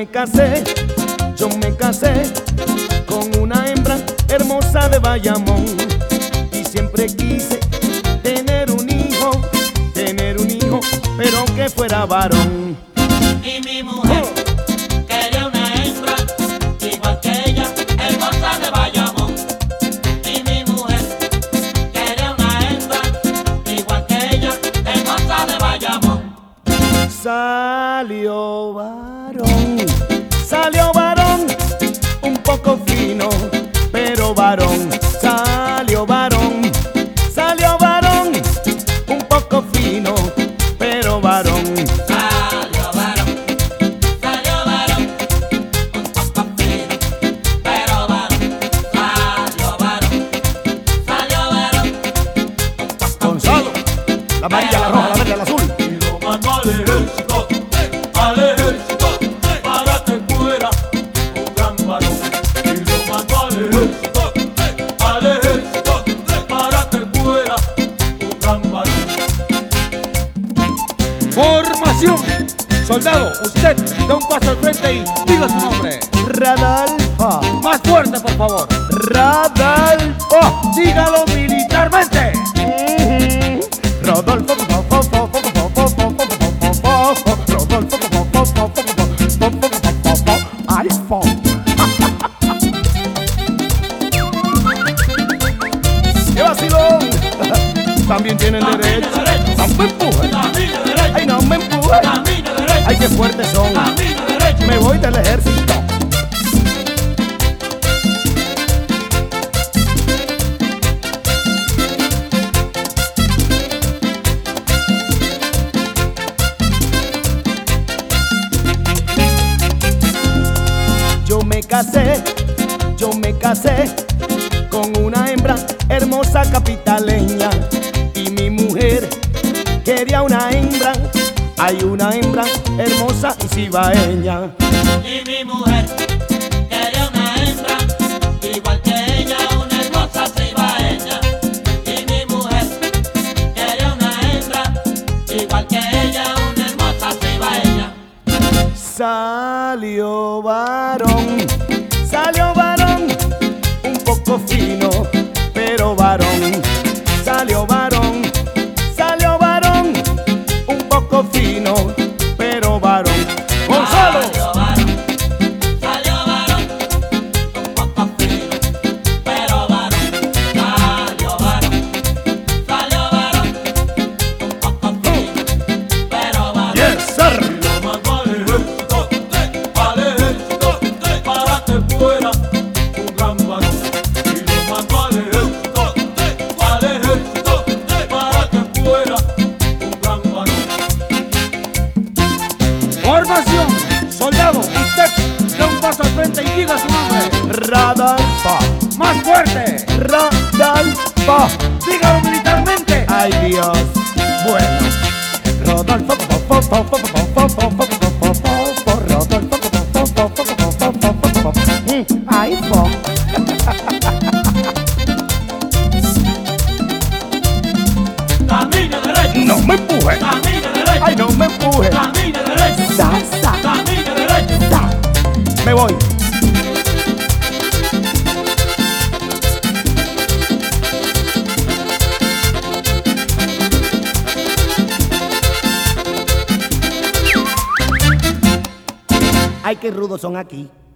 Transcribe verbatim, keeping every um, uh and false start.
casé, yo me casé con una hembra hermosa de Bayamón. Y siempre quise tener un hijo, tener un hijo, pero que fuera varón. Y mi mujer oh. quería una hembra, igual que ella, hermosa de Bayamón. Y mi mujer quería una hembra, igual que ella, hermosa de Bayamón. Salió varón, salió varón, un poco fino, pero varón. Salió varón, salió varón, un poco fino, pero varón. Salió varón, salió varón, un poco fino, pero varón. Salió varón, salió varón, un poco Gonzalo, la amarilla, la roja, la verde, la azul. Y lo mandó al ejército, al ejército, para que fuera un gran varón. Y lo mandó al ejército, al ejército, para que fuera un gran varón. Formación. Soldado, usted da un paso al frente y diga su nombre. Radalfo, Más fuerte, por favor. Radalfo, Dígalo militarmente. Rodolfo, iPhone. ¡Qué vacilón! También tienen derecho. No me empujen. Camino derecho, Ay, no me empujen. camino derecho, Ay, qué fuertes son. camino derecho. Me voy del ejército. Yo me casé, yo me casé con una hembra hermosa capitaleña. Y mi mujer quería una hembra, hay una hembra hermosa y cibaeña. Y mi mujer quería una hembra, igual que ella, una hermosa cibaeña. Y mi mujer quería una hembra, igual que ella, una hermosa cibaeña. Salió varón, salió varón, un poco fino, pero varón. Salió varón, salió varón, un poco fino, pero varón. Gonzalo. Salió varón, salió varón, un poco fino, pero varón. Salió varón, salió varón, un poco fino, pero varón. Yes, sir. Y lo mandó al ejército, al ejército, para que fuera un gran varón. Y lo mandó al ejército, al ejército, para que fuera un gran varón. Formación. Soldado, usted da un paso al frente y diga su nombre. Radalfo, Más fuerte. Radalfo. Dígalo militarmente. Ay, Dios. Bueno. Rodolfo, Rodolfo, iPhone. Camino derecho, No me empuje. camino derecho, Ay, no me empuje. camino derecho, Sa, sa, camino derecho. sa. Me voy. Ay, qué rudos son aquí.